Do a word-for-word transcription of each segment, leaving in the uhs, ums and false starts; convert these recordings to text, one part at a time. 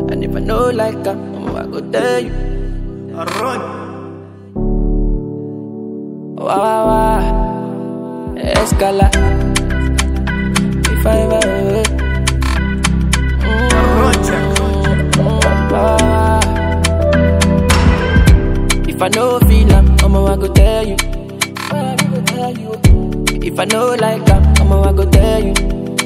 And if I know like that, I go tell you. I run. Wow, wow, wow. Escala. If I ever If I know feel am, I'ma I go tell you. If I know like am, I'ma I go tell you.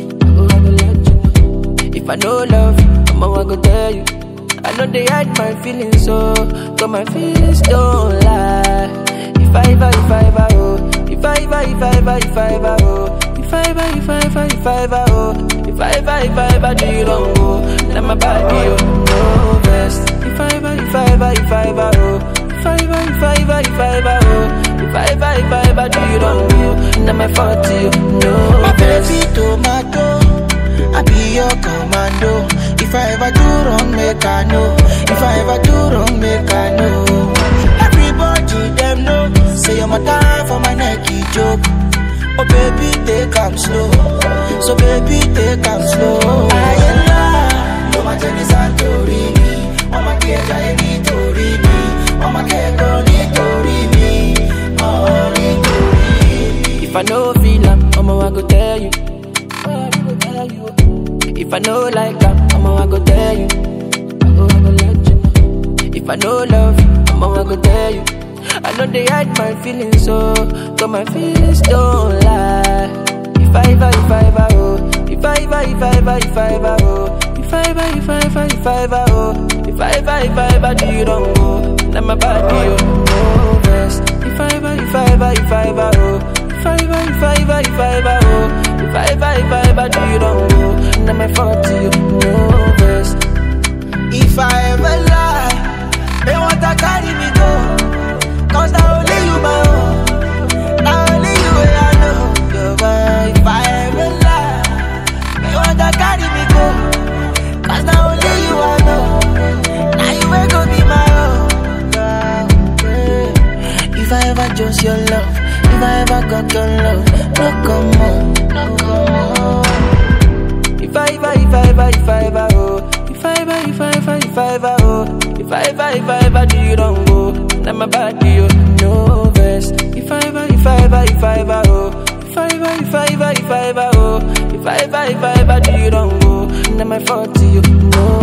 If I know love, I'ma I go tell you. I know they hide my feelings, so but my feelings don't lie. If I ever, if I ever, oh, if I ever, if I ever, if I ever, oh, if I ever, if I ever, if I ever, oh, if I ever, if I ever do you wrong, oh, then my body, oh, no best. If I ever, if I ever, if I ever, oh. If I ever, if I ever, if I ever, oh, if I ever, if I ever do you wrong, oh, now my fault, you know. My baby tomato, I be your commando. If I ever do wrong, make I know. If I ever do wrong, make I know. Everybody them know, say you're my time for my necky joke. Oh baby, take am slow. So baby, take am slow. I am love, you're my Jenny Santorini. Oh my dear, I need to read me. Oh my girl, need to read me. Oh, need to read me. If I know feel am, I'ma I go tell you. If I know like am, I'ma I go tell you. If I know love, I'ma I go tell you. I know they hide my feelings, so but my feelings don't lie. If I ever, if I ever, oh, if I ever, if I ever, if I ever, oh, if I ever, if I ever, if I ever, oh, if I ever, if I ever do you wrong, oh, now my body, oh, no best. If I ever, if I ever, if I ever, oh, if I ever, if I ever, if I ever, oh, if I ever, if I ever do you wrong, oh, now my fault, you no best. If I ever lie, they want to carry me go. Cause now only you my own. Now only you I know. You're my, if I ever lie, they want to carry me go. Cause now only you I know. Now you ain't gonna be my own. Yeah. If I ever just your love, if I ever got your love, no come on, no come on. If I ever, if I ever, if I ever, oh, if I ever, if I ever, if I ever, oh, if I ever, if I ever do you wrong, oh, now my body, oh, no vest. If I ever, if I ever, if I ever, oh, if I ever, if I ever, if I ever, oh, if I ever, if I ever do you wrong, oh, now my fault, you no